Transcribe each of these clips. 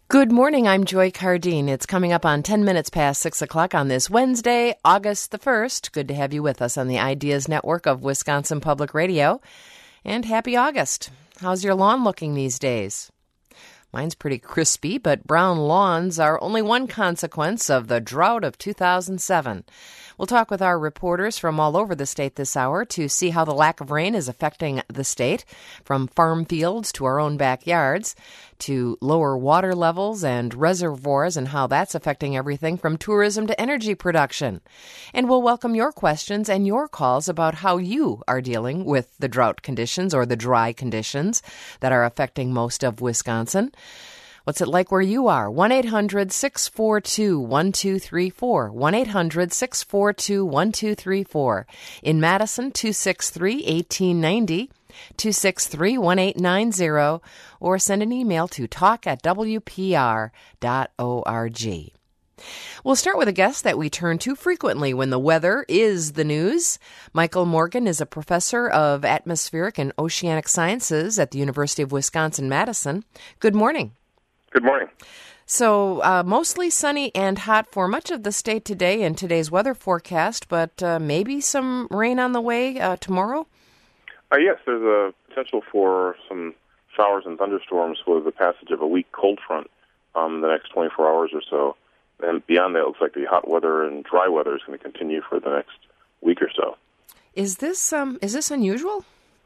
Good morning, I'm Joy Cardine. It's coming up on 10 minutes past 6 o'clock on this Wednesday, August the 1st. Good to have you with us on the Ideas Network of Wisconsin Public Radio. And happy August. How's your lawn looking these days? Mine's pretty crispy, but brown lawns are only one consequence of the drought of 2007. We'll talk with our reporters from all over the state this hour to see how the lack of rain is affecting the state, from farm fields to our own backyards, to lower water levels and reservoirs and how that's affecting everything from tourism to energy production. And we'll welcome your questions and your calls about how you are dealing with the drought conditions or the dry conditions that are affecting most of Wisconsin. What's it like where you are? 1-800-642-1234. 1-800-642-1234. In Madison, 263-1890. 263-1890. Or send an email to talk@wpr.org. We'll start with a guest that we turn to frequently when the weather is the news. Michael Morgan is a professor of atmospheric and oceanic sciences at the University of Wisconsin-Madison. Good morning. Good morning. So mostly sunny and hot for much of the state today in today's weather forecast, but maybe some rain on the way tomorrow? Yes, there's a potential for some showers and thunderstorms with the passage of a weak cold front the next 24 hours or so. And beyond that, it looks like the hot weather and dry weather is going to continue for the next week or so. Is this unusual?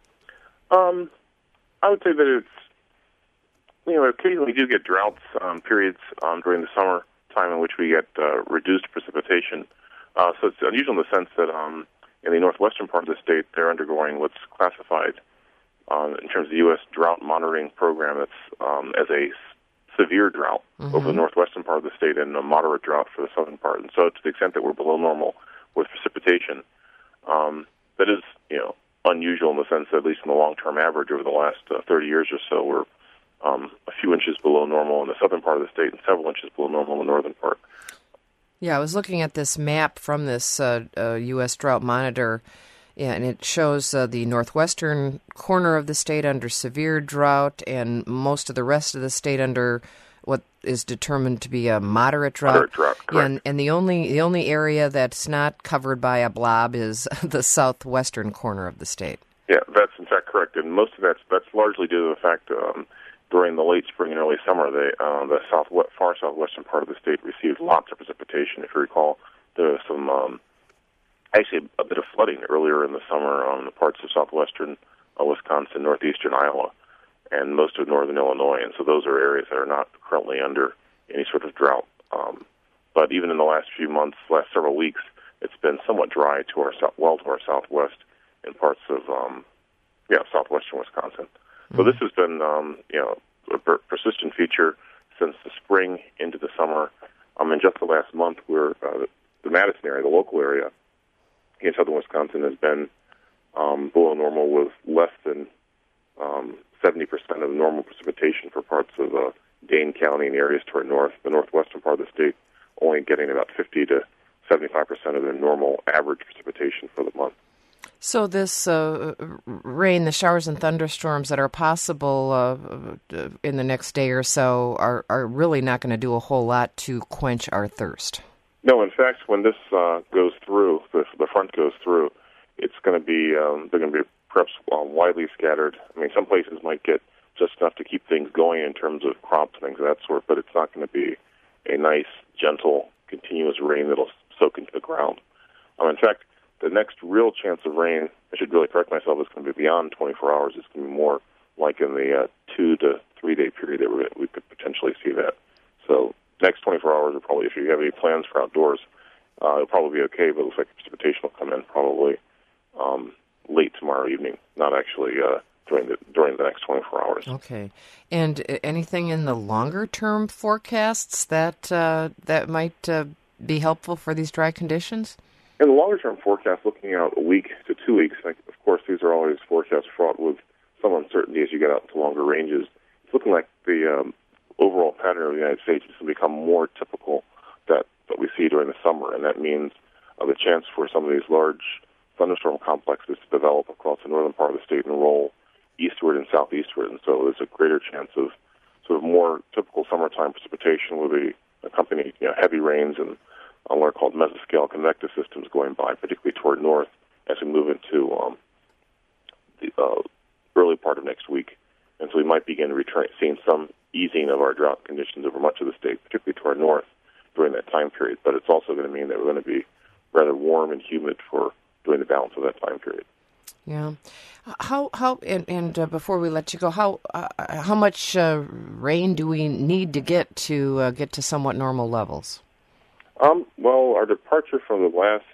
I would say that it's, occasionally we do get droughts periods during the summer time in which we get reduced precipitation. So it's unusual in the sense that in the northwestern part of the state, they're undergoing what's classified in terms of the U.S. Drought Monitoring Program. It's as a severe drought over the northwestern part of the state and a moderate drought for the southern part. And so to the extent that we're below normal with precipitation, that is, unusual in the sense that at least in the long-term average over the last 30 years or so, we're a few inches below normal in the southern part of the state and several inches below normal in the northern part. Yeah, I was looking at this map from this U.S. Drought Monitor, and it shows the northwestern corner of the state under severe drought and most of the rest of the state under what is determined to be a moderate drought. Moderate drought, correct. And the only area that's not covered by a blob is the southwestern corner of the state. Yeah, that's in fact correct, and most of that's largely due to the fact during the late spring and early summer, the far southwestern part of the state received lots of precipitation. If you recall, there was some, actually a bit of flooding earlier in the summer on the parts of southwestern Wisconsin, northeastern Iowa, and most of northern Illinois. And so those are areas that are not currently under any sort of drought. But even in the last few months, last several weeks, it's been somewhat dry to our southwest in parts of southwestern Wisconsin. So this has been, a persistent feature since the spring into the summer. In just the last month, the Madison area, the local area in southern Wisconsin, has been below normal with less than 70% of normal precipitation for parts of Dane County and areas to our north. The northwestern part of the state only getting about 50 to 75% of the normal average precipitation for the month. So this rain, the showers and thunderstorms that are possible in the next day or so are really not going to do a whole lot to quench our thirst. No, in fact, when this goes through, the front goes through, it's going to be, they're going to be perhaps widely scattered. I mean, some places might get just enough to keep things going in terms of crops and things of that sort, but it's not going to be a nice, gentle, continuous rain that'll soak into the ground. In fact, the next real chance of rain, I should really correct myself, is going to be beyond 24 hours. It's going to be more like in the 2 to 3 day period that we could potentially see that. So next 24 hours are probably, if you have any plans for outdoors, it'll probably be okay, but it looks like precipitation will come in probably late tomorrow evening, not actually during the next 24 hours. Okay. And anything in the longer-term forecasts that might be helpful for these dry conditions? In the longer-term forecast, looking out a week to 2 weeks, of course, these are always forecasts fraught with some uncertainty as you get out to longer ranges. It's looking like the overall pattern of the United States is going to become more typical that we see during the summer, and that means the chance for some of these large thunderstorm complexes to develop across the northern part of the state and roll eastward and southeastward. And so there's a greater chance of sort of more typical summertime precipitation will be accompanied, heavy rains and what are called mesoscale convective systems going by, particularly toward north, as we move into the early part of next week. And so we might begin seeing some easing of our drought conditions over much of the state, particularly toward north, during that time period. But it's also going to mean that we're going to be rather warm and humid during the balance of that time period. Yeah. Before we let you go, how much rain do we need to get to somewhat normal levels? Well, our departure from the last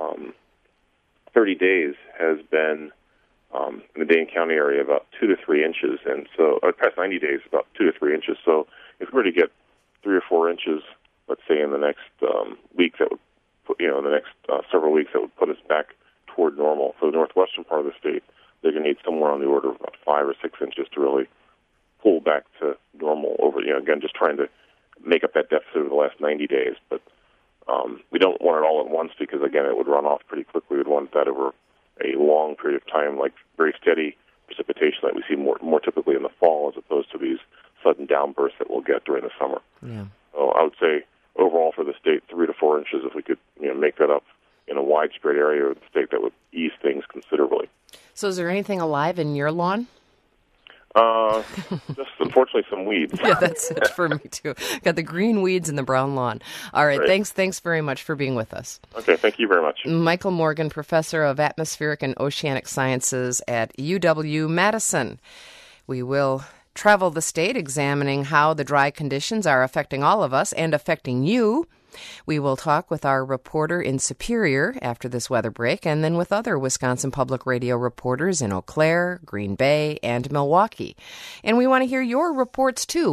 30 days has been in the Dane County area about 2 to 3 inches, and so past 90 days about 2 to 3 inches. So if we were to get 3 or 4 inches, let's say in the next week, that would put, the next several weeks, that would put us back toward normal. So the northwestern part of the state, they're going to need somewhere on the order of about 5 or 6 inches to really pull back to normal. Again, just trying to make up that deficit over the last 90 days, but we don't want it all at once because, again, it would run off pretty quickly. We'd want that over a long period of time, like very steady precipitation that we see more typically in the fall, as opposed to these sudden downbursts that we'll get during the summer. Yeah. So I would say overall for the state, 3 to 4 inches. If we could make that up in a widespread area of the state, that would ease things considerably. So is there anything alive in your lawn? Just unfortunately some weeds. Yeah, that's it for me too. Got the green weeds and the brown lawn. All right, Great. Thanks very much for being with us. Okay, thank you very much. Michael Morgan, Professor of Atmospheric and Oceanic Sciences at UW-Madison. We will travel the state examining how the dry conditions are affecting all of us and affecting you. We will talk with our reporter in Superior after this weather break, and then with other Wisconsin Public Radio reporters in Eau Claire, Green Bay, and Milwaukee. And we want to hear your reports, too.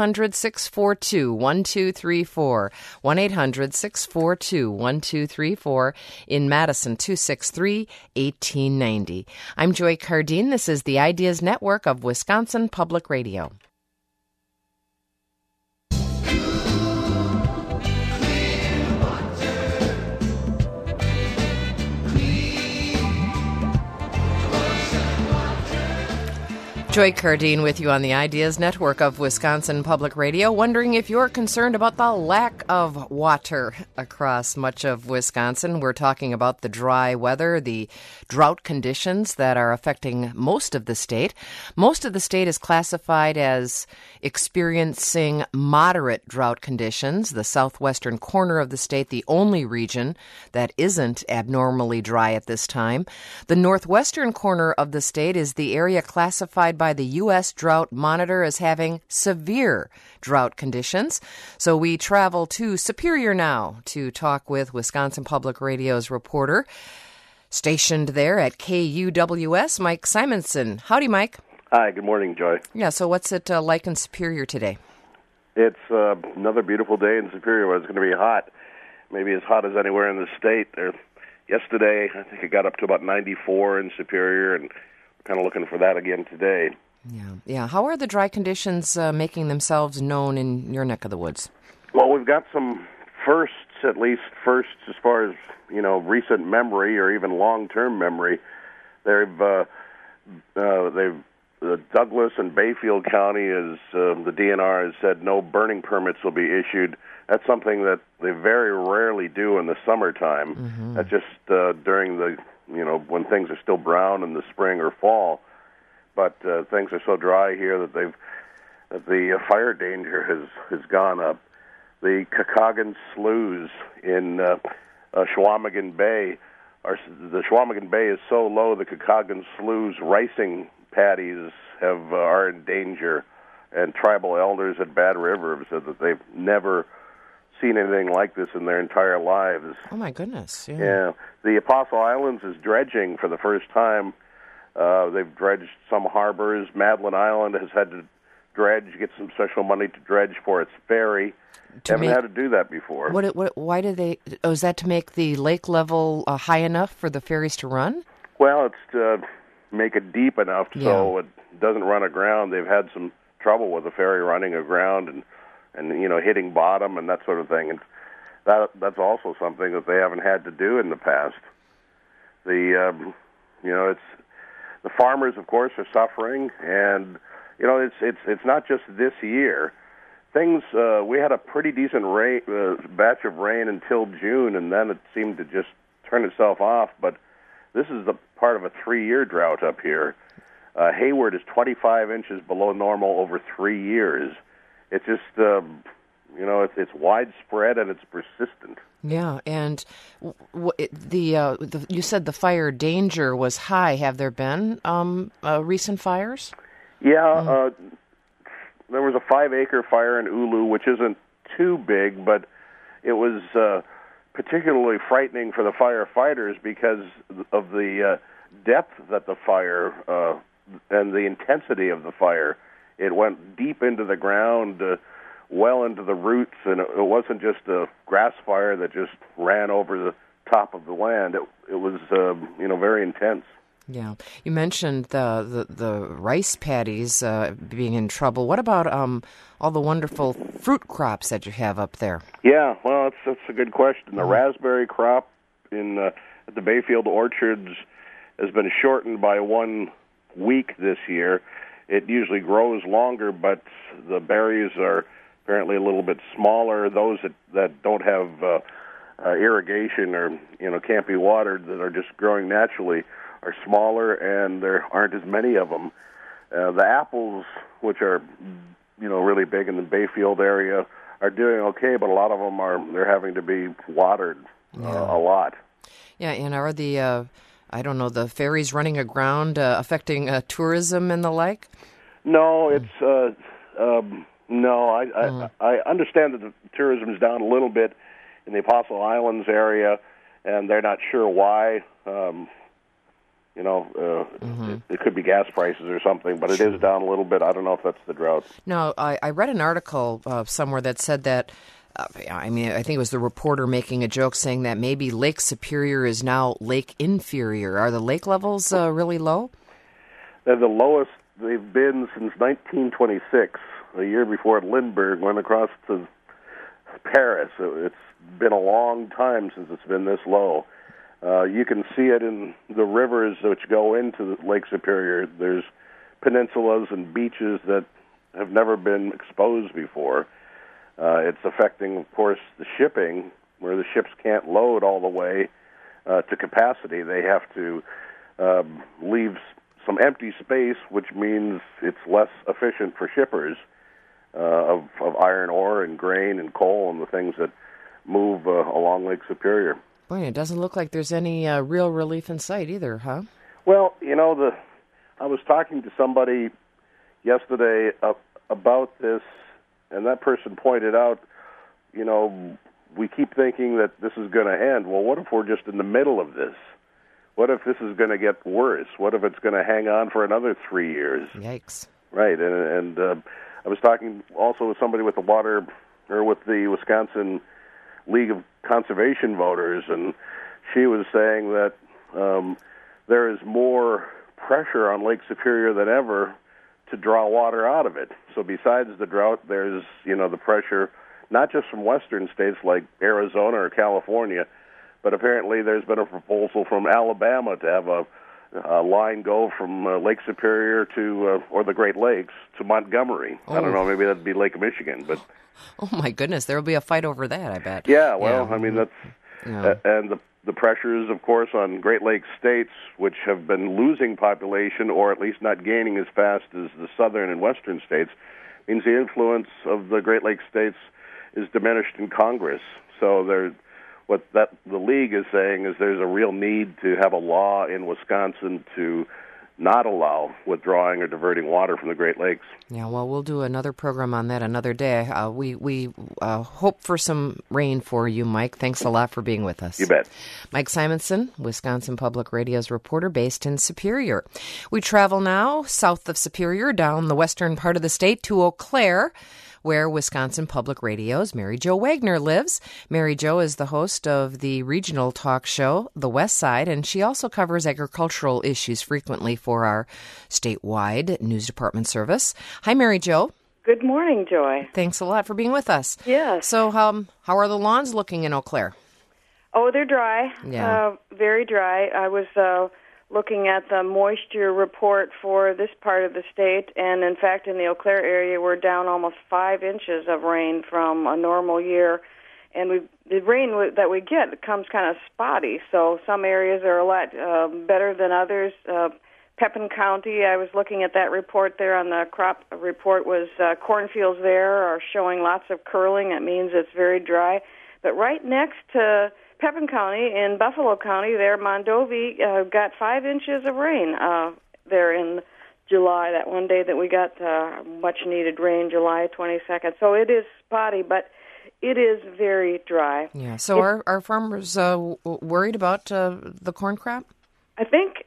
1-800-642-1234. 1-800-642-1234. In Madison, 263-1890. I'm Joy Cardine. This is the Ideas Network of Wisconsin Public Radio. Joy Cardine with you on the Ideas Network of Wisconsin Public Radio, wondering if you're concerned about the lack of water across much of Wisconsin. We're talking about the dry weather, the drought conditions that are affecting most of the state. Most of the state is classified as experiencing moderate drought conditions. The southwestern corner of the state, the only region that isn't abnormally dry at this time. The northwestern corner of the state is the area classified by the U.S. Drought Monitor as having severe drought conditions. So we travel to Superior now to talk with Wisconsin Public Radio's reporter stationed there at KUWS, Mike Simonson. Howdy, Mike. Hi, good morning, Joy. Yeah, so what's it like in Superior today? It's another beautiful day in Superior where it's going to be hot, maybe as hot as anywhere in the state. Yesterday, I think it got up to about 94 in Superior, and we're kind of looking for that again today. Yeah. How are the dry conditions making themselves known in your neck of the woods? Well, we've got some firsts as far as, recent memory or even long-term memory. Douglas and Bayfield County, the DNR has said no burning permits will be issued. That's something that they very rarely do in the summertime. Mm-hmm. That's just during the, when things are still brown in the spring or fall. But things are so dry here that the fire danger has gone up. The Kakagan sloughs in Chequamegon Bay, the Chequamegon Bay is so low the Kakagan sloughs ricing paddies are in danger, and tribal elders at Bad River have said that they've never seen anything like this in their entire lives. Oh my goodness! Yeah. The Apostle Islands is dredging for the first time. They've dredged some harbors. Madeline Island has had to get some special money to dredge for its ferry. Haven't had to do that before. Why do they? Oh, is that to make the lake level high enough for the ferries to run? Well, it's to make it deep enough so it doesn't run aground. They've had some trouble with the ferry running aground and hitting bottom and that sort of thing. And that's also something that they haven't had to do in the past. The farmers, of course, are suffering, and it's not just this year. Things we had a pretty decent batch of rain until June, and then it seemed to just turn itself off. But this is the part of a 3-year drought up here. Hayward is 25 inches below normal over 3 years. It's just it's widespread and it's persistent. Yeah, and you said the fire danger was high. Have there been recent fires? Yeah, there was a 5-acre fire in Ulu, which isn't too big, but it was particularly frightening for the firefighters because of the depth that the fire and the intensity of the fire. It went deep into the ground, well into the roots, and it wasn't just a grass fire that just ran over the top of the land. It was very intense. Yeah, you mentioned the rice paddies being in trouble. What about all the wonderful fruit crops that you have up there? Yeah, well, that's a good question. The raspberry crop at the Bayfield orchards has been shortened by 1 week this year. It usually grows longer, but the berries are apparently a little bit smaller. Those that don't have irrigation or can't be watered, that are just growing naturally, are smaller, and there aren't as many of them. The apples, which are really big in the Bayfield area, are doing okay, but a lot of them they're having to be watered a lot. Yeah, and are the the ferries running aground affecting tourism and the like? No, it's no. I understand that the tourism is down a little bit in the Apostle Islands area, and they're not sure why. It could be gas prices or something, but it is down a little bit. I don't know if that's the drought. No, I read an article somewhere that said that, I think it was the reporter making a joke saying that maybe Lake Superior is now Lake Inferior. Are the lake levels really low? They're the lowest they've been since 1926, the year before Lindbergh went across to Paris. It's been a long time since it's been this low. You can see it in the rivers which go into Lake Superior. There's peninsulas and beaches that have never been exposed before. It's affecting, of course, the shipping, where the ships can't load all the way to capacity. They have to leave some empty space, which means it's less efficient for shippers of iron ore and grain and coal and the things that move along Lake Superior. Boy, it doesn't look like there's any real relief in sight either, huh? Well, I was talking to somebody yesterday about this, and that person pointed out, we keep thinking that this is going to end. Well, what if we're just in the middle of this? What if this is going to get worse? What if it's going to hang on for another 3 years? Yikes. Right, and I was talking also with somebody with the Wisconsin League of Conservation Voters, and she was saying that there is more pressure on Lake Superior than ever to draw water out of it. So besides the drought, there's the pressure not just from western states like Arizona or California, but apparently there's been a proposal from Alabama to have a line go from Lake Superior to or the Great Lakes to Montgomery. Oh. I don't know, maybe that'd be Lake Michigan, but oh my goodness, there will be a fight over that, I bet. Yeah, well, I mean that's and the pressures, of course, on Great Lakes states, which have been losing population or at least not gaining as fast as the southern and western states, means the influence of the Great Lakes states is diminished in Congress. So the league is saying is there's a real need to have a law in Wisconsin to not allow withdrawing or diverting water from the Great Lakes. Yeah, well, we'll do another program on that another day. We hope for some rain for you, Mike. Thanks a lot for being with us. You bet. Mike Simonson, Wisconsin Public Radio's reporter based in Superior. We travel now south of Superior, down the western part of the state to Eau Claire, where Wisconsin Public Radio's Mary Jo Wagner lives. Mary Jo is the host of the regional talk show, The West Side, and she also covers agricultural issues frequently for our statewide news department service. Hi, Mary Jo. Good morning, Joy. Thanks a lot for being with us. Yes. So how are the lawns looking in Eau Claire? Oh, they're dry. Yeah. Very dry. I was looking at the moisture report for this part of the state, and in fact in the Eau Claire area we're down almost 5 inches of rain from a normal year, and the rain that we get comes kind of spotty, so some areas are a lot better than others. Pepin County, I was looking at that report there on the crop report, was cornfields there are showing lots of curling. It means it's very dry. But right next to Pepin County in Buffalo County there, Mondovi got 5 inches of rain there in July, that one day that we got much-needed rain, July 22nd. So it is spotty, but it is very dry. Yeah. So are farmers worried about the corn crop? I think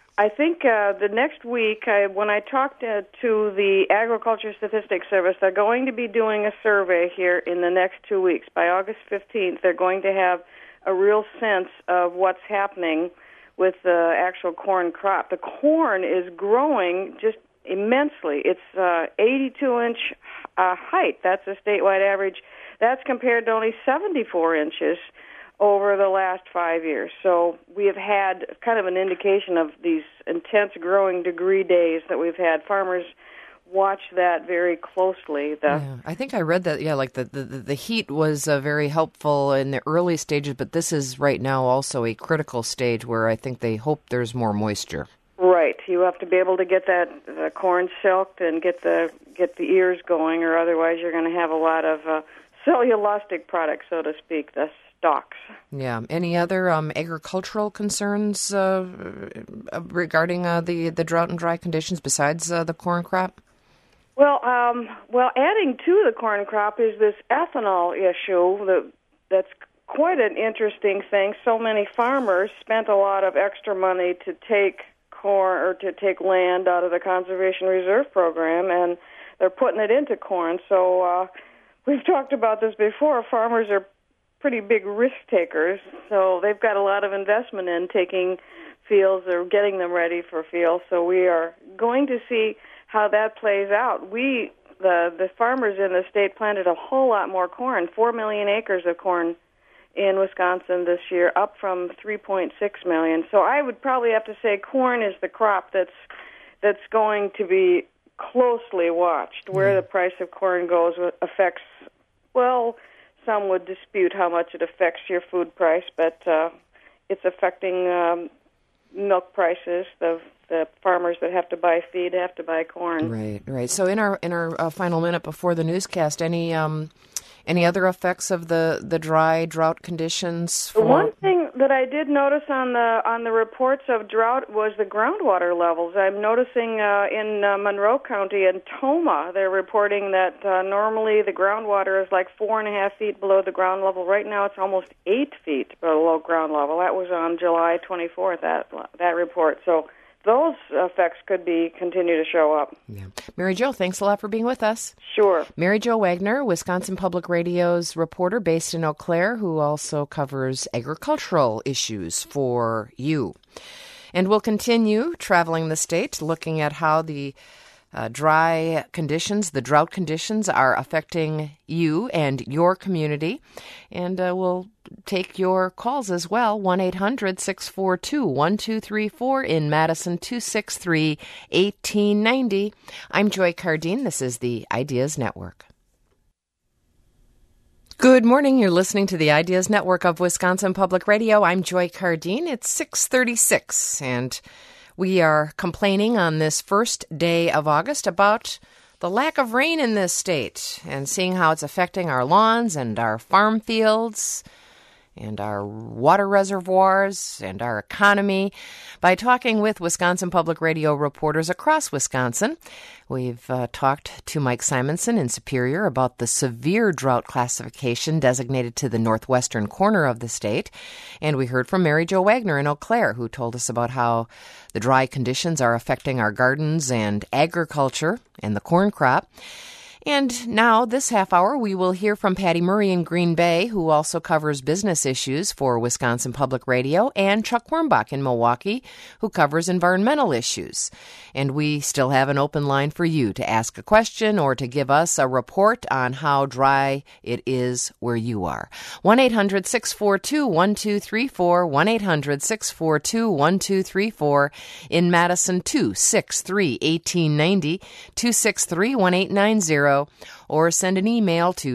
the next week, when I talked to the Agriculture Statistics Service, they're going to be doing a survey here in the next 2 weeks. By August 15th, they're going to have a real sense of what's happening with the actual corn crop. The corn is growing just immensely. It's 82-inch height. That's a statewide average. That's compared to only 74 inches over the last 5 years. So we have had kind of an indication of these intense growing degree days that we've had. Farmers watch that very closely. I think I read that, like the heat was very helpful in the early stages, but this is right now also a critical stage where I think they hope there's more moisture. Right. You have to be able to get the corn silked and get the ears going, or otherwise you're going to have a lot of cellulosic products, so to speak, the stalks. Yeah. Any other agricultural concerns regarding the drought and dry conditions besides the corn crop? Well, adding to the corn crop is this ethanol issue that's quite an interesting thing. So many farmers spent a lot of extra money to take corn or to take land out of the Conservation Reserve Program, and they're putting it into corn. So we've talked about this before. Farmers are pretty big risk takers, so they've got a lot of investment in taking fields or getting them ready for fields. So we are going to see how that plays out. The farmers in the state planted a whole lot more corn, 4 million acres of corn in Wisconsin this year, up from 3.6 million. So I would probably have to say corn is the crop that's going to be closely watched. Where the price of corn goes affects, well, some would dispute how much it affects your food price, but it's affecting milk prices. The farmers that have to buy feed have to buy corn. Right. So in our final minute before the newscast, any other effects of the drought conditions? One thing that I did notice on the reports of drought was the groundwater levels. I'm noticing in Monroe County and Tomah, they're reporting that normally the groundwater is like 4.5 feet below the ground level. Right now it's almost 8 feet below ground level. That was on July 24th, that report. So those effects could continue to show up. Yeah. Mary Jo, thanks a lot for being with us. Sure. Mary Jo Wagner, Wisconsin Public Radio's reporter based in Eau Claire, who also covers agricultural issues for you. And we'll continue traveling the state, looking at how the drought conditions are affecting you and your community. And we'll take your calls as well, 1-800-642-1234 in Madison, 263-1890. I'm Joy Cardine. This is the Ideas Network. Good morning. You're listening to the Ideas Network of Wisconsin Public Radio. I'm Joy Cardine. It's 6:36, and we are complaining on this first day of August about the lack of rain in this state and seeing how it's affecting our lawns and our farm fields and our water reservoirs and our economy by talking with Wisconsin Public Radio reporters across Wisconsin. We've talked to Mike Simonson in Superior about the severe drought classification designated to the northwestern corner of the state. And we heard from Mary Jo Wagner in Eau Claire, who told us about how the dry conditions are affecting our gardens and agriculture and the corn crop. And now, this half hour, we will hear from Patty Murray in Green Bay, who also covers business issues for Wisconsin Public Radio, and Chuck Wormbach in Milwaukee, who covers environmental issues. And we still have an open line for you to ask a question or to give us a report on how dry it is where you are. 1-800-642-1234, 1-800-642-1234, in Madison 263-1890, 263-1890, or send an email to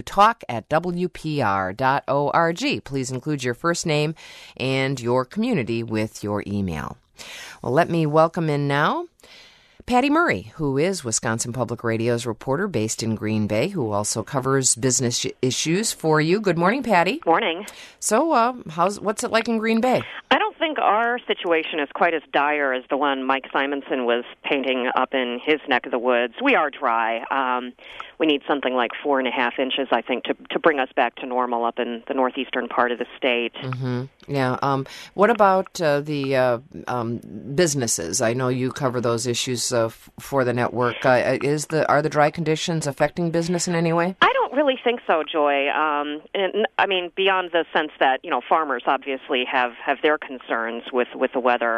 talk@wpr.org. Please include your first name and your community with your email. Well, let me welcome in now Patty Murray, who is Wisconsin Public Radio's reporter based in Green Bay, who also covers business issues for you. Good morning, Patty. Morning. So, what's it like in Green Bay? I don't think our situation is quite as dire as the one Mike Simonson was painting up in his neck of the woods. We are dry. We need something like 4.5 inches, I think, to bring us back to normal up in the northeastern part of the state. Mm-hmm. Yeah. What about the businesses? I know you cover those issues for the network. Are the dry conditions affecting business in any way? I don't really think so, Joy. And, I mean, beyond the sense that farmers obviously have their concerns with the weather.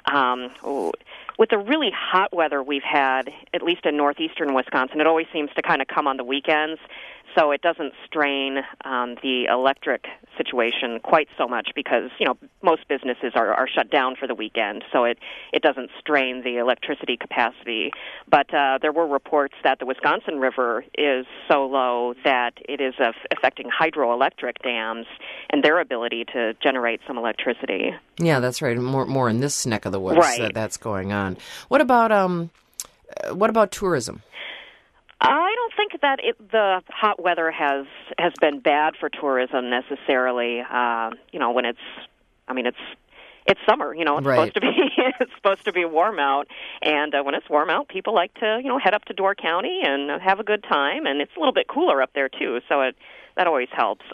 With the really hot weather we've had, at least in northeastern Wisconsin, it always seems to kind of come on the weekends, so it doesn't strain the electric situation quite so much because, most businesses are shut down for the weekend, so it doesn't strain the electricity capacity. But there were reports that the Wisconsin River is so low that it is affecting hydroelectric dams and their ability to generate some electricity. Yeah, that's right. More in this neck of the woods that's going on. What about tourism? I don't think that the hot weather has been bad for tourism necessarily. When it's summer. It's supposed to be warm out, and when it's warm out, people like to head up to Door County and have a good time, and it's a little bit cooler up there too, so that always helps.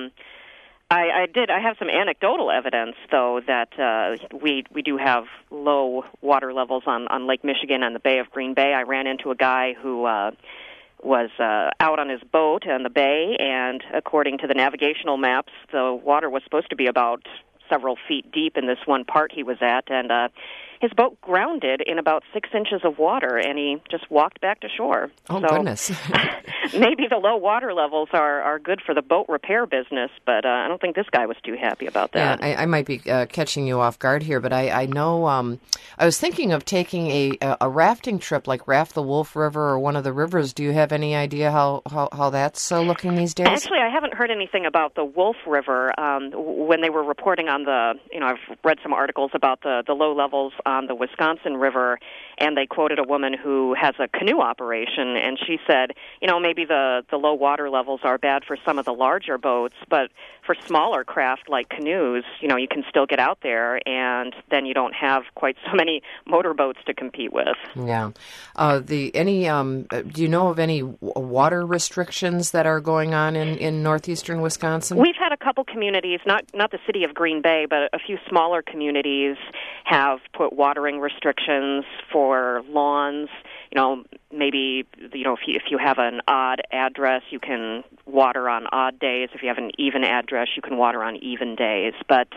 I have some anecdotal evidence, though, that we do have low water levels on Lake Michigan and the Bay of Green Bay. I ran into a guy who was out on his boat in the bay, and according to the navigational maps, the water was supposed to be about several feet deep in this one part he was at, and his boat grounded in about 6 inches of water, and he just walked back to shore. Oh, goodness. Maybe the low water levels are good for the boat repair business, but I don't think this guy was too happy about that. Yeah, I might be catching you off guard here, but I know I was thinking of taking a rafting trip, like Raft the Wolf River or one of the rivers. Do you have any idea how that's looking these days? Actually, I haven't heard anything about the Wolf River. When they were reporting on I've read some articles about the low levels on the Wisconsin River, and they quoted a woman who has a canoe operation, and she said, maybe the low water levels are bad for some of the larger boats, but for smaller craft like canoes, you can still get out there, and then you don't have quite so many motorboats to compete with. Yeah. Do you know of any water restrictions that are going on in northeastern Wisconsin? We've had a couple communities, not the city of Green Bay, but a few smaller communities have put watering restrictions for lawns. Maybe if you have an odd address, you can water on odd days. If you have an even address, you can water on even days. But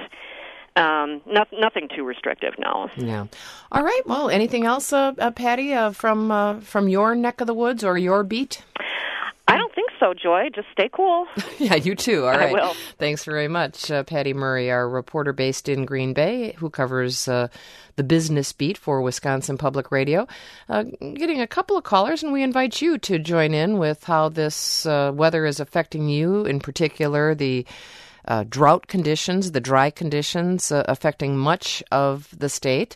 nothing too restrictive, no. Yeah. All right. Well, anything else, Patty, from your neck of the woods or your beat? I don't think so, Joy. Just stay cool. Yeah, you too. All right. I will. Thanks very much, Patty Murray, our reporter based in Green Bay, who covers the business beat for Wisconsin Public Radio. Getting a couple of callers, and we invite you to join in with how this weather is affecting you, in particular the drought conditions, the dry conditions affecting much of the state.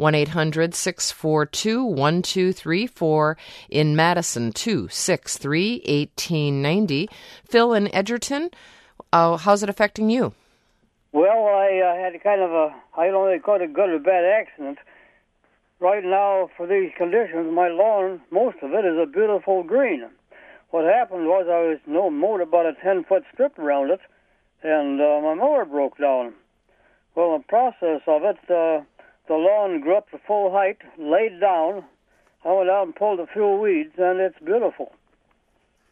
1-800-642-1234 in Madison, 263-1890. Phil in Edgerton, how's it affecting you? Well, I had I don't really call it a good or bad accident. Right now, for these conditions, my lawn, most of it is a beautiful green. What happened was I mowed about a 10-foot strip around it, and my mower broke down. Well, in the process of it, the lawn grew up to full height, laid down. I went out and pulled a few weeds, and it's beautiful.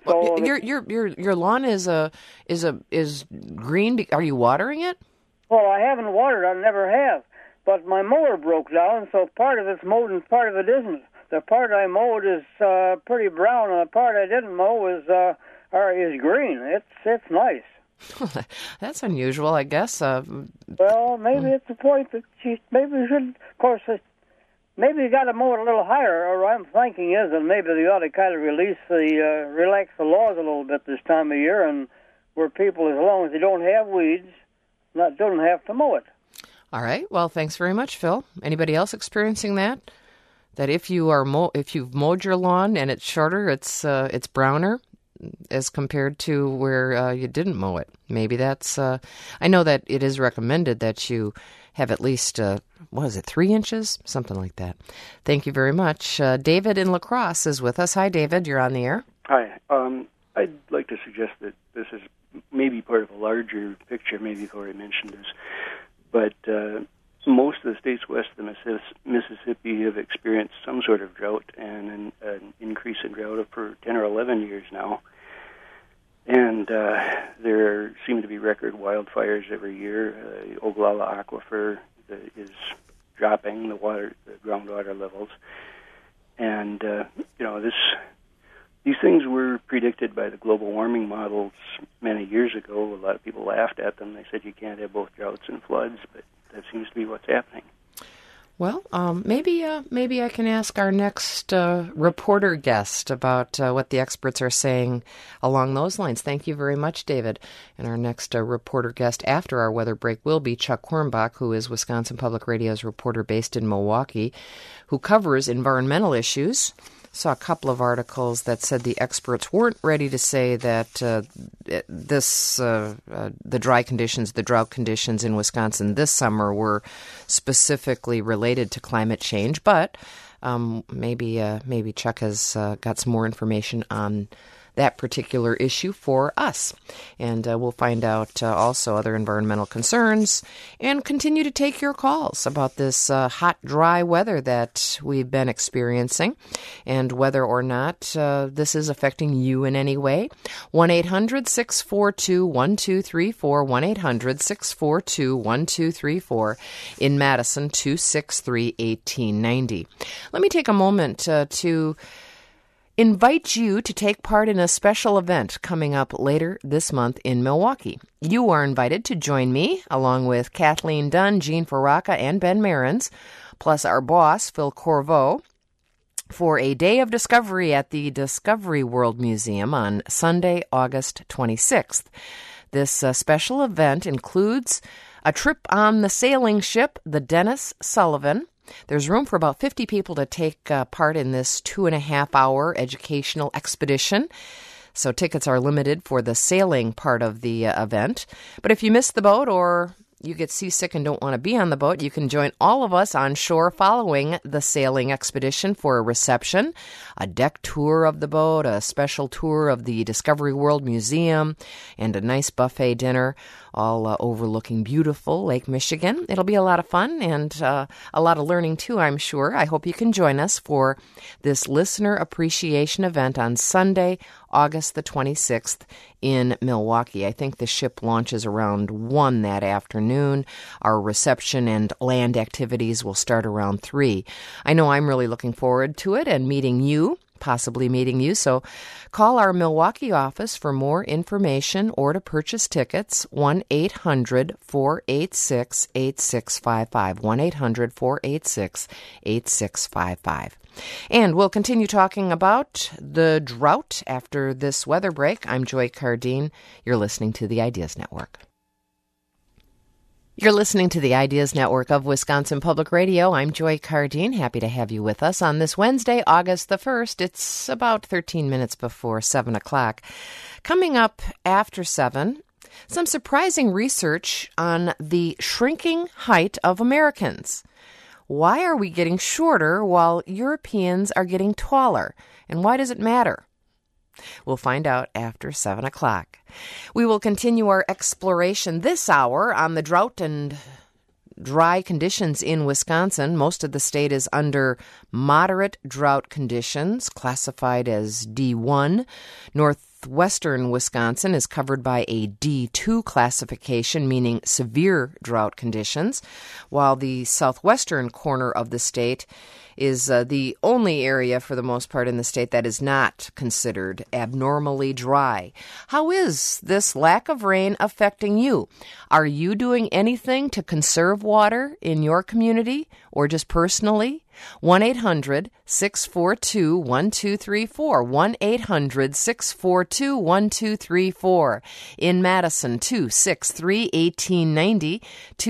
So your lawn is green. Are you watering it? Well, I haven't watered. I never have. But my mower broke down, so part of it's mowed and part of it isn't. The part I mowed is pretty brown, and the part I didn't mow is green. It's nice. That's unusual, I guess. Well, maybe it's the point that maybe we should, of course, maybe you got to mow it a little higher, or I'm thinking is that maybe they ought to kind of relax the laws a little bit this time of year, and where people, as long as they don't have weeds, don't have to mow it. All right. Well, thanks very much, Phil. Anybody else experiencing that? That if you've mowed your lawn and it's shorter, it's browner as compared to where you didn't mow it. Maybe that's. I know that it is recommended that you have at least 3 inches, something like that. Thank you very much. David in La Crosse is with us. Hi, David. You're on the air. Hi. I'd like to suggest that this is maybe part of a larger picture. Maybe you've already mentioned this, but most of the states west of the Mississippi have experienced some sort of drought and an increase in drought for 10 or 11 years now. And there seem to be record wildfires every year. The Ogallala Aquifer is dropping the groundwater levels. And, these things were predicted by the global warming models many years ago. A lot of people laughed at them. They said you can't have both droughts and floods, but that seems to be what's happening. Well, maybe I can ask our next reporter guest about what the experts are saying along those lines. Thank you very much, David. And our next reporter guest after our weather break will be Chuck Hornbach, who is Wisconsin Public Radio's reporter based in Milwaukee, who covers environmental issues. Saw a couple of articles that said the experts weren't ready to say that the drought conditions in Wisconsin this summer were specifically related to climate change, but maybe Chuck has got some more information on that particular issue for us. And we'll find out also other environmental concerns and continue to take your calls about this hot, dry weather that we've been experiencing and whether or not this is affecting you in any way. 1-800-642-1234, 1-800-642-1234, in Madison, 263-1890. Let me take a moment to invite you to take part in a special event coming up later this month in Milwaukee. You are invited to join me, along with Kathleen Dunn, Jean Faraka, and Ben Marins, plus our boss, Phil Corvo, for a day of discovery at the Discovery World Museum on Sunday, August 26th. This special event includes a trip on the sailing ship, the Dennis Sullivan. There's room for about 50 people to take part in this 2.5-hour educational expedition. So tickets are limited for the sailing part of the event. But if you miss the boat or you get seasick and don't want to be on the boat, you can join all of us on shore following the sailing expedition for a reception, a deck tour of the boat, a special tour of the Discovery World Museum, and a nice buffet dinner, all overlooking beautiful Lake Michigan. It'll be a lot of fun and a lot of learning, too, I'm sure. I hope you can join us for this listener appreciation event on Sunday, August the 26th in Milwaukee. I think the ship launches around 1 that afternoon. Our reception and land activities will start around 3. I know I'm really looking forward to it and possibly meeting you. So call our Milwaukee office for more information or to purchase tickets, 1-800-486-8655, 1-800-486-8655. And we'll continue talking about the drought after this weather break. I'm Joy Cardine. You're listening to the Ideas Network. You're listening to the Ideas Network of Wisconsin Public Radio. I'm Joy Cardine. Happy to have you with us on this Wednesday, August the 1st. It's about 13 minutes before 7 o'clock. Coming up after 7, some surprising research on the shrinking height of Americans. Why are we getting shorter while Europeans are getting taller? And why does it matter? We'll find out after 7 o'clock. We will continue our exploration this hour on the drought and dry conditions in Wisconsin. Most of the state is under moderate drought conditions, classified as D1. North southwestern Wisconsin is covered by a D2 classification, meaning severe drought conditions, while the southwestern corner of the state is the only area for the most part in the state that is not considered abnormally dry. How is this lack of rain affecting you? Are you doing anything to conserve water in your community or just personally? 1-800-642-1234. 1-800-642-1234. In Madison, 263-1890,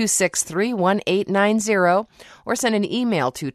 263-1890, or send an email to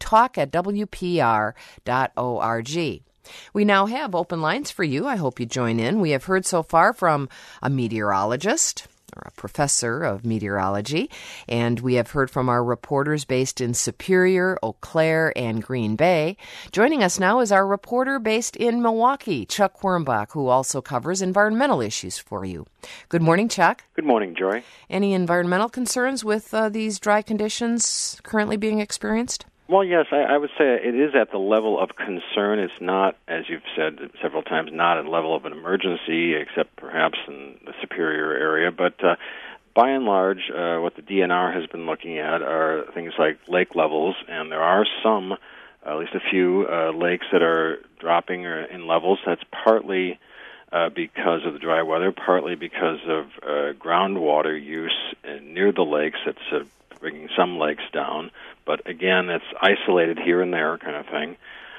talk@wpr.org. We now have open lines for you. I hope you join in. We have heard so far from a meteorologist, or a professor of meteorology, and we have heard from our reporters based in Superior, Eau Claire, and Green Bay. Joining us now is our reporter based in Milwaukee, Chuck Quirmbach, who also covers environmental issues for you. Good morning, Chuck. Good morning, Joy. Any environmental concerns with these dry conditions currently being experienced? Well, yes, I would say it is at the level of concern. It's not, as you've said several times, not at the level of an emergency, except perhaps in the Superior area. But by and large, what the DNR has been looking at are things like lake levels, and there are some, at least a few, lakes that are dropping in levels. That's partly because of the dry weather, partly because of groundwater use near the lakes. That's bringing some lakes down. But again, it's isolated here and there kind of thing.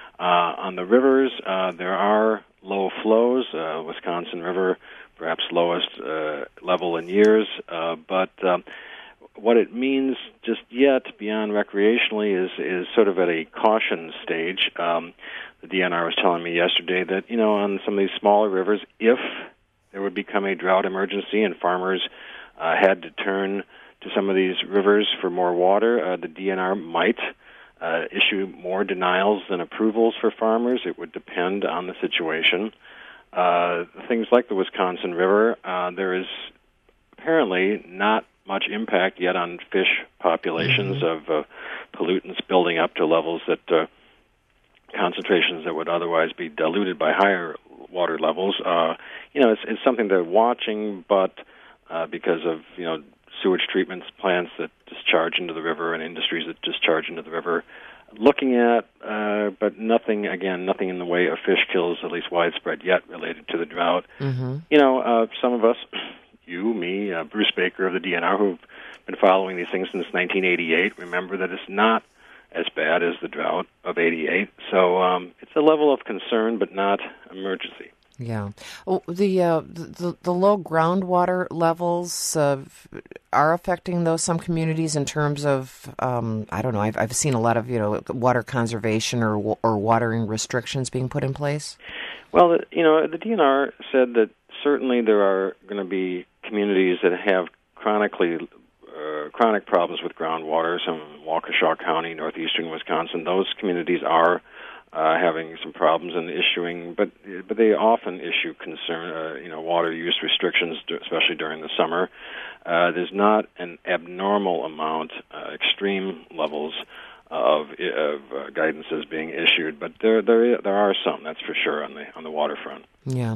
On the rivers, there are low flows. Wisconsin River, perhaps lowest level in years. But what it means just yet beyond recreationally is sort of at a caution stage. The DNR was telling me yesterday that, on some of these smaller rivers, if there would become a drought emergency and farmers had to turn to some of these rivers for more water, the DNR might issue more denials than approvals for farmers. It would depend on the situation. Things like the Wisconsin River, there is apparently not much impact yet on fish populations of pollutants building up to levels that concentrations that would otherwise be diluted by higher water levels. It's something they're watching, but because of sewage treatment plants that discharge into the river and industries that discharge into the river, looking at, but nothing in the way of fish kills, at least widespread yet, related to the drought. Some of us, you, me, Bruce Baker of the DNR, who've been following these things since 1988, remember that it's not as bad as the drought of 88. So it's a level of concern, but not emergency. Yeah. Oh, the low groundwater levels are affecting some communities in terms of I don't know. I've seen a lot of water conservation or watering restrictions being put in place. Well, the DNR said that certainly there are going to be communities that have chronic problems with groundwater. Some in Waukesha County, northeastern Wisconsin. Those communities are having some problems and issuing, but they often issue water use restrictions, especially during the summer. There's not an abnormal amount, extreme levels of guidances being issued, but there are some, that's for sure, on the waterfront. Yeah.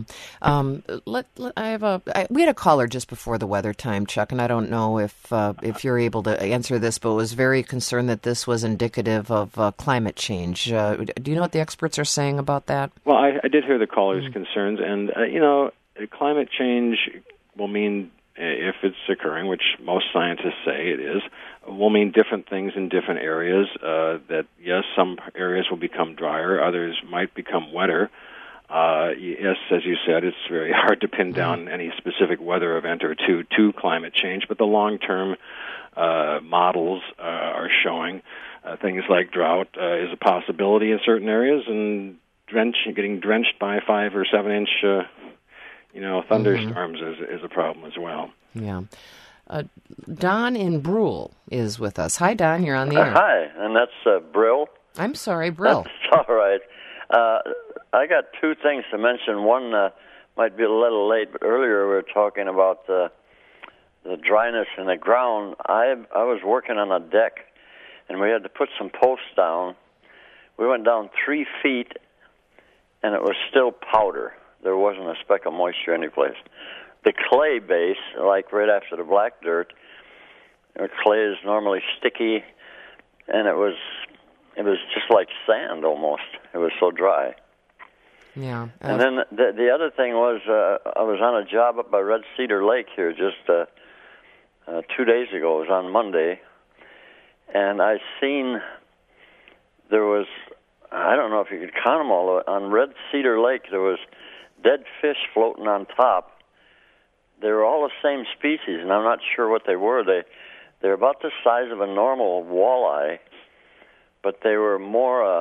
We had a caller just before the weather time, Chuck, and I don't know if you're able to answer this, but was very concerned that this was indicative of climate change. Do you know what the experts are saying about that? Well, I did hear the caller's concerns, and climate change will mean, if it's occurring, which most scientists say it is, will mean different things in different areas. That yes, some areas will become drier, others might become wetter. Yes, as you said, it's very hard to pin down any specific weather event or two to climate change, but the long-term models are showing things like drought is a possibility in certain areas, and getting drenched by 5 or 7 inch thunderstorms is a problem as well. Yeah. Don in Brule is with us. Hi, Don. You're on the air. Hi, and that's Brill. I'm sorry, Brill. That's all right. I got 2 things to mention. One might be a little late, but earlier we were talking about the dryness in the ground. I was working on a deck, and we had to put some posts down. We went down 3 feet, and it was still powder. there wasn't a speck of moisture anyplace. The clay base, like right after the black dirt, clay is normally sticky, and it was just like sand almost. It was so dry. Yeah. And then the other thing was, I was on a job up by Red Cedar Lake here just 2 days ago. It was on Monday, and I seen there was, I don't know if you could count them all, on Red Cedar Lake there was dead fish floating on top. They were all the same species, and I'm not sure what they were. They're about the size of a normal walleye, but they were more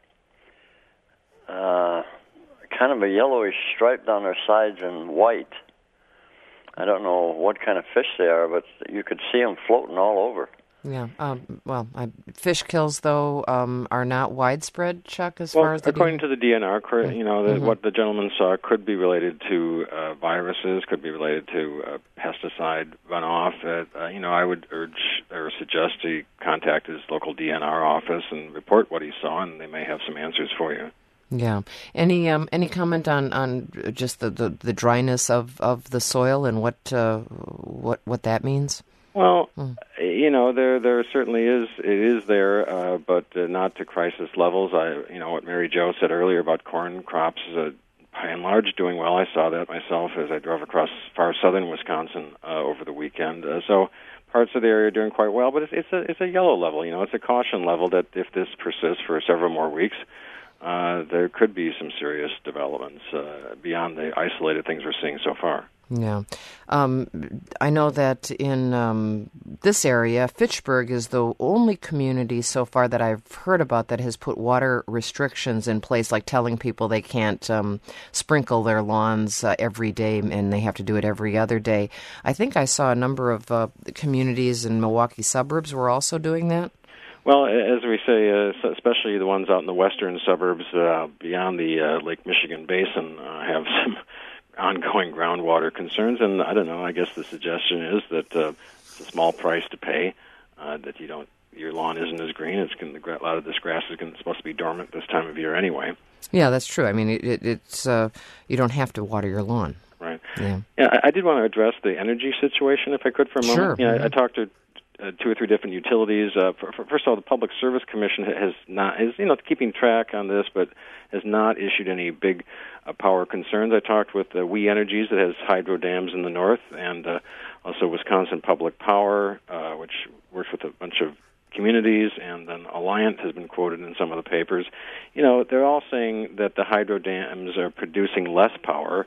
kind of a yellowish stripe down their sides and white. I don't know what kind of fish they are, but you could see them floating all over. Yeah. Fish kills, though, are not widespread, Chuck, as far as the according to the DNR, what the gentleman saw could be related to viruses, could be related to pesticide runoff. I would urge or suggest he contact his local DNR office and report what he saw, and they may have some answers for you. Yeah. Any comment on just the dryness of the soil and what that means? Well, there certainly is. It is there, but not to crisis levels. What Mary Jo said earlier about corn crops, by and large, doing well. I saw that myself as I drove across far southern Wisconsin over the weekend. So parts of the area are doing quite well, but it's a yellow level. It's a caution level that if this persists for several more weeks, there could be some serious developments beyond the isolated things we're seeing so far. Yeah. I know that in this area, Fitchburg is the only community so far that I've heard about that has put water restrictions in place, like telling people they can't sprinkle their lawns every day and they have to do it every other day. I think I saw a number of communities in Milwaukee suburbs were also doing that. Well, as we say, especially the ones out in the western suburbs beyond the Lake Michigan Basin have some ongoing groundwater concerns, and I don't know, I guess the suggestion is that it's a small price to pay, that your lawn isn't as green. A lot of this grass is supposed to be dormant this time of year anyway. Yeah, that's true. I mean, it's you don't have to water your lawn. Right. Yeah. I did want to address the energy situation, if I could, for a moment. Sure. I talked to 2 or 3 different utilities. First of all, the Public Service Commission is keeping track on this, but has not issued any big power concerns. I talked with We Energies that has hydro dams in the north, and also Wisconsin Public Power, which works with a bunch of communities, and then Alliant has been quoted in some of the papers. They're all saying that the hydro dams are producing less power.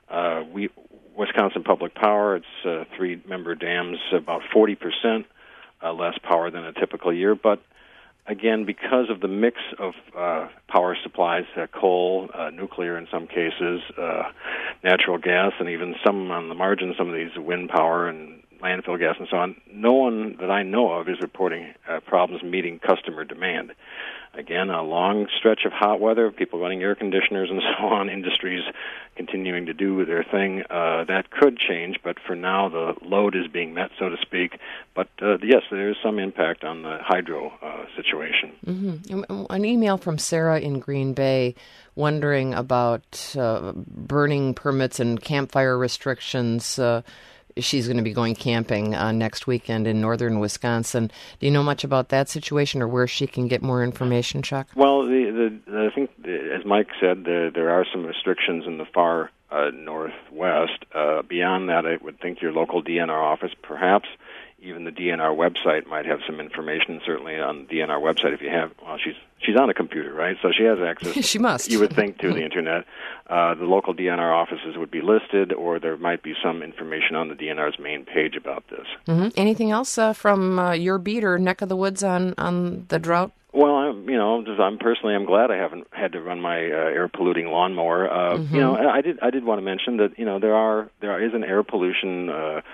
Wisconsin Public Power, it's 3-member dams, about 40% less power than a typical year. But again, because of the mix of power supplies, coal, nuclear in some cases, natural gas, and even some on the margin, some of these wind power and landfill gas and so on, no one that I know of is reporting problems meeting customer demand. Again, a long stretch of hot weather, people running air conditioners and so on, industries continuing to do their thing. That could change, but for now the load is being met, so to speak. But yes, there is some impact on the hydro situation. Mm-hmm. An email from Sarah in Green Bay wondering about burning permits and campfire restrictions. She's going to be going camping next weekend in northern Wisconsin. Do you know much about that situation or where she can get more information, Chuck? Well, I think, as Mike said, there are some restrictions in the far northwest. Beyond that, I would think your local DNR office, perhaps even the DNR website might have some information, certainly on the DNR website if you have, well, she's on a computer, right? So she has access. She must. You would think to the Internet. The local DNR offices would be listed, or there might be some information on the DNR's main page about this. Mm-hmm. Anything else from your beat or neck of the woods on the drought? Well, I'm glad I haven't had to run my air polluting lawnmower. I did want to mention that there is an air pollution.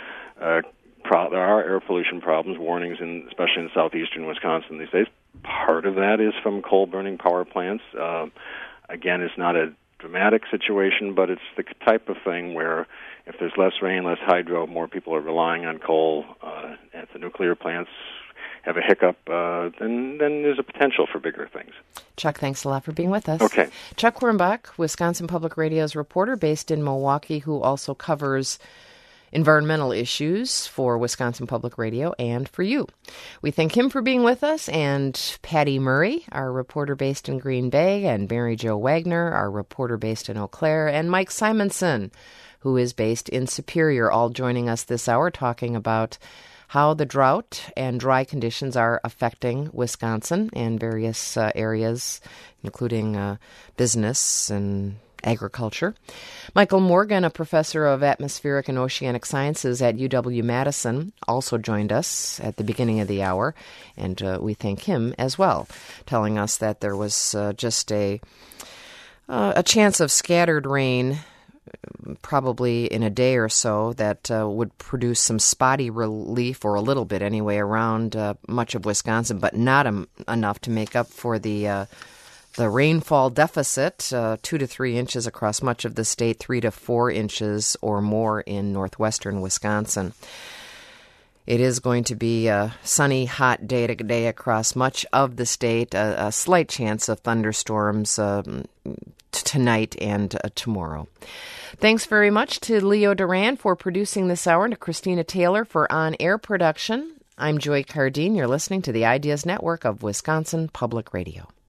There are air pollution problems, warnings, especially in southeastern Wisconsin these days. Part of that is from coal-burning power plants. Again, it's not a dramatic situation, but it's the type of thing where if there's less rain, less hydro, more people are relying on coal. At the nuclear plants have a hiccup, then there's a potential for bigger things. Chuck, thanks a lot for being with us. Okay. Chuck Quirmbach, Wisconsin Public Radio's reporter based in Milwaukee, who also covers environmental issues for Wisconsin Public Radio and for you. We thank him for being with us, and Patty Murray, our reporter based in Green Bay, and Mary Jo Wagner, our reporter based in Eau Claire, and Mike Simonson, who is based in Superior, all joining us this hour talking about how the drought and dry conditions are affecting Wisconsin and various areas, including business and agriculture. Michael Morgan, a professor of atmospheric and oceanic sciences at UW-Madison, also joined us at the beginning of the hour, and we thank him as well, telling us that there was just a chance of scattered rain probably in a day or so that would produce some spotty relief, or a little bit anyway, around much of Wisconsin, but not enough to make up for the rainfall deficit, 2 to 3 inches across much of the state, 3 to 4 inches or more in northwestern Wisconsin. It is going to be a sunny, hot day to day across much of the state, a slight chance of thunderstorms tonight and tomorrow. Thanks very much to Leo Duran for producing this hour, and to Christina Taylor for on-air production. I'm Joy Cardine. You're listening to the Ideas Network of Wisconsin Public Radio.